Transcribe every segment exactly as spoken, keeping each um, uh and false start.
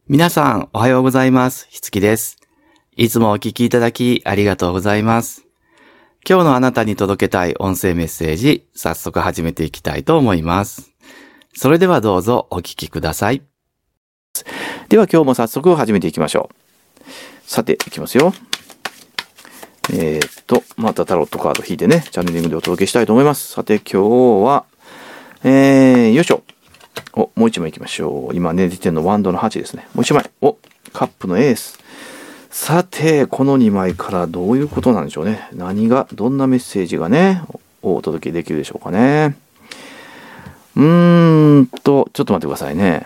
皆さんおはようございます。ひつきです。いつもお聞きいただきありがとうございます。今日のあなたに届けたい音声メッセージ、早速始めていきたいと思います。それではどうぞお聞きください。 では今日も早速始めていきましょう。さて、いきますよ。えー、っと、またタロットカード引いてね、チャネリングでお届けしたいと思います。さて、今日は、えー、よいしょ。お、もう一枚いきましょう。今ね、出てるのワンドのはちですね。もう一枚。お、カップのエース。さて、このにまいからどういうことなんでしょうね。何が、どんなメッセージがね、お届けできるでしょうかね。うーんと、ちょっと待ってくださいね。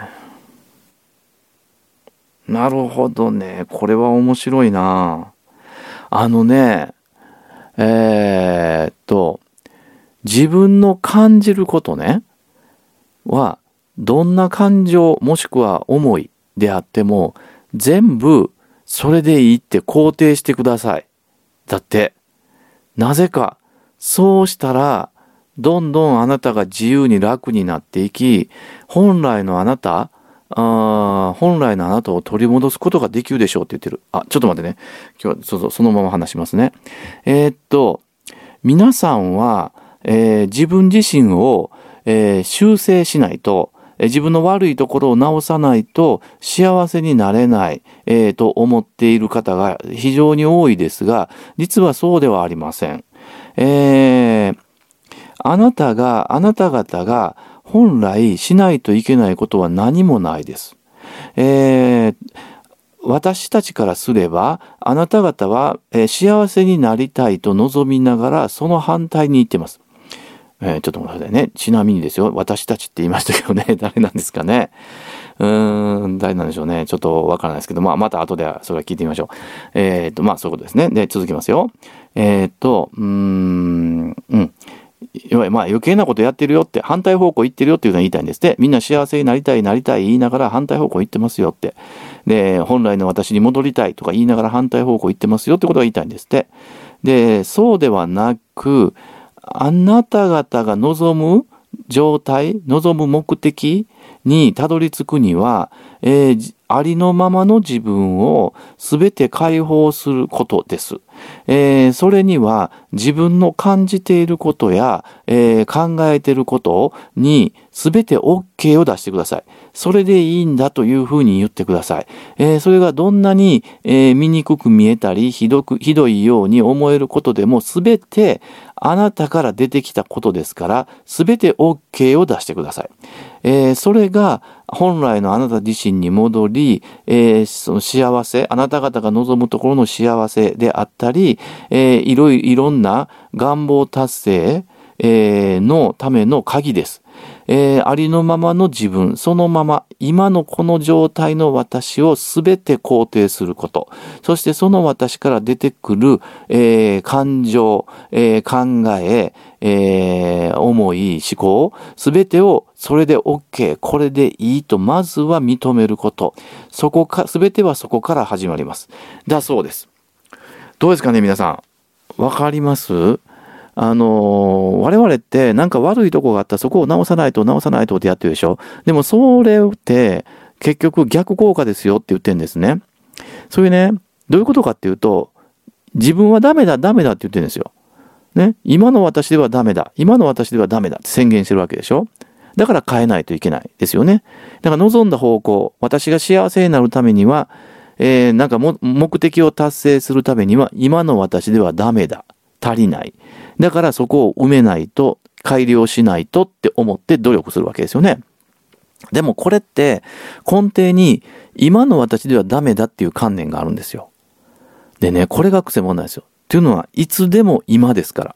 なるほどね。これは面白いな。あのね、えー、っと、自分の感じることね、は、どんな感情もしくは思いであっても、全部それでいいって肯定してください。だって、なぜか、そうしたら、どんどんあなたが自由に楽になっていき、本来のあなた、あ本来のあなたを取り戻すことができるでしょうって言ってる。あ、ちょっと待ってね。今日はそうそうそのまま話しますね。えー、っと、皆さんは、えー、自分自身を、えー、修正しないと、自分の悪いところを直さないと幸せになれない、えー、と思っている方が非常に多いですが、実はそうではありません。えー、あなたが、あなた方が本来しないといけないことは何もないです。えー、私たちからすれば、あなた方は、えー、幸せになりたいと望みながら、その反対に言っています。えー、ちょっと待ってくださいね。ちなみにですよ。私たちって言いましたけどね。誰なんですかね。うーん、誰なんでしょうね。ちょっとわからないですけど、まあ、また後でそれは聞いてみましょう。えっと、まあ、そういうことですね。で、続きますよ。えっと、うーん、うん。いわゆるまあ余計なことやってるよって、反対方向行ってるよっていうのを言いたいんですって。みんな幸せになりたい、なりたい言いながら反対方向行ってますよって。で、本来の私に戻りたいとか言いながら反対方向行ってますよってことが言いたいんですって。で、そうではなく、あなた方が望む状態、望む目的にたどり着くには、えー、ありのままの自分をすべて解放することです。えー、それには自分の感じていることや、えー、考えていることにすべて OK を出してください。それでいいんだというふうに言ってください。えー、それがどんなに、えー、醜く見えたりひどく、ひどいように思えることでもすべてあなたから出てきたことですから、すべて OK を出してください。えー、それが本来のあなた自身に戻り、えー、その幸せ、あなた方が望むところの幸せであったり、えー、いろいろいろんな願望達成、えー、のための鍵です。えー、ありのままの自分、そのまま、今のこの状態の私をすべて肯定すること。そしてその私から出てくる、えー、感情、えー、考え、えー、思い、思考、すべてをそれで OK、これでいいとまずは認めること。そこか、すべてはそこから始まります。だそうです。どうですかね、皆さん。わかります？あのー、我々ってなんか悪いとこがあったらそこを直さないと直さないとってやってるでしょ。でもそれって結局逆効果ですよって言ってるんですね。そういうね、どういうことかっていうと、自分はダメだダメだって言ってるんですよ。ね、今の私ではダメだ、今の私ではダメだって宣言してるわけでしょ。だから変えないといけないですよね。だから望んだ方向、私が幸せになるためには、えー、なんかも目的を達成するためには今の私ではダメだ、足りない。だからそこを埋めないと、改良しないとって思って努力するわけですよね。でもこれって根底に今の私ではダメだっていう観念があるんですよ。でね、これが癖もないですよ。っていうのはいつでも今ですから。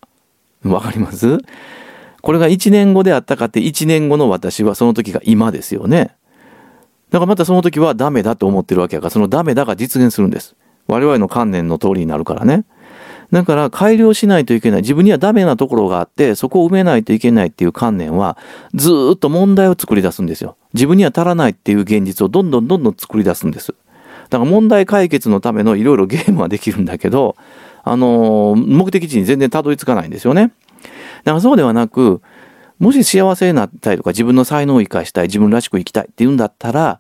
わかります？これがいちねんごであったかっていちねんごの私はその時が今ですよね。だからまたその時はダメだと思ってるわけやから、そのダメだが実現するんです。我々の観念の通りになるからね。だから改良しないといけない。自分にはダメなところがあって、そこを埋めないといけないっていう観念は、ずーっと問題を作り出すんですよ。自分には足らないっていう現実をどんどんどんどん作り出すんです。だから問題解決のためのいろいろゲームはできるんだけど、あのー、目的地に全然たどり着かないんですよね。だからそうではなく、もし幸せになったりとか自分の才能を生かしたい、自分らしく生きたいっていうんだったら、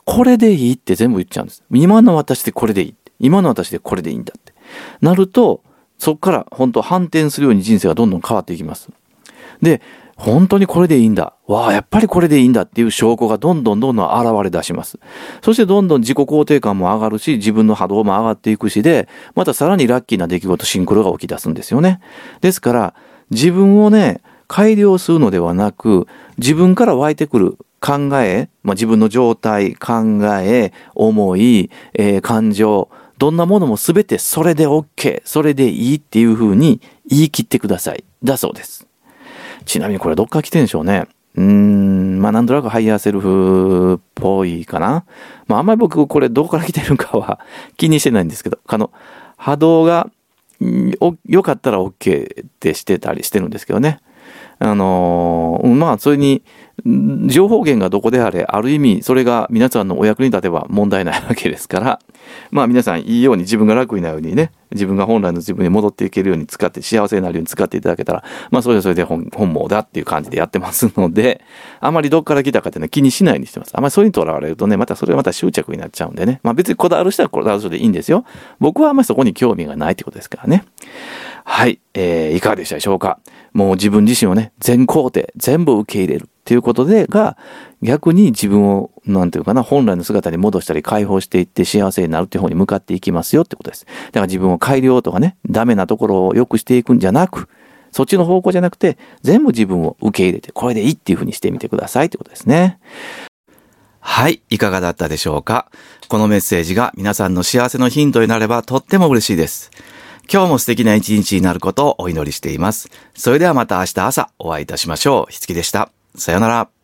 これでいいって全部言っちゃうんです。今の私でこれでいい。今の私でこれでいいんだって。なると、そこから本当反転するように人生がどんどん変わっていきます。で、本当にこれでいいんだ。わあ、やっぱりこれでいいんだっていう証拠がどんどんどんどん現れ出します。そしてどんどん自己肯定感も上がるし、自分の波動も上がっていくしで、またさらにラッキーな出来事、シンクロが起き出すんですよね。ですから、自分をね、改良するのではなく、自分から湧いてくる考え、まあ、自分の状態、考え、思い、えー、感情、どんなものもすべてそれで OK、それでいいっていうふうに言い切ってください。だそうです。ちなみにこれどっから来てんでしょうね。うーん、まあなんとなくハイヤーセルフっぽいかな。まああんまり僕これどこから来てるかは気にしてないんですけど、あの、波動が良かったら OK ってしてたりしてるんですけどね。あのー、まあそれに情報源がどこであれ、ある意味それが皆さんのお役に立てば問題ないわけですから、まあ皆さんいいように自分が楽になるようにね、自分が本来の自分に戻っていけるように使って、幸せになるように使っていただけたら、まあそれはそれで 本, 本望だっていう感じでやってますので、あまりどっから来たかっていうのは気にしないようにしてます。あまりそれにとらわれるとね、またそれはまた執着になっちゃうんでね、まあ別にこだわる人はこだわる人でいいんですよ。僕はあんまりそこに興味がないってことですからね。はい、えー、いかがでしたでしょうか。もう自分自身をね、全肯定、全部受け入れるっていうことでが、逆に自分を、なんていうかな、本来の姿に戻したり解放していって幸せになるっていう方に向かっていきますよってことです。だから自分を改良とかね、ダメなところを良くしていくんじゃなく、そっちの方向じゃなくて、全部自分を受け入れて、これでいいっていうふうにしてみてくださいってことですね。 はい、いかがだったでしょうか。このメッセージが皆さんの幸せのヒントになればとっても嬉しいです。今日も素敵な一日になることをお祈りしています。それではまた明日朝お会いいたしましょう。ひつきでした。さよなら。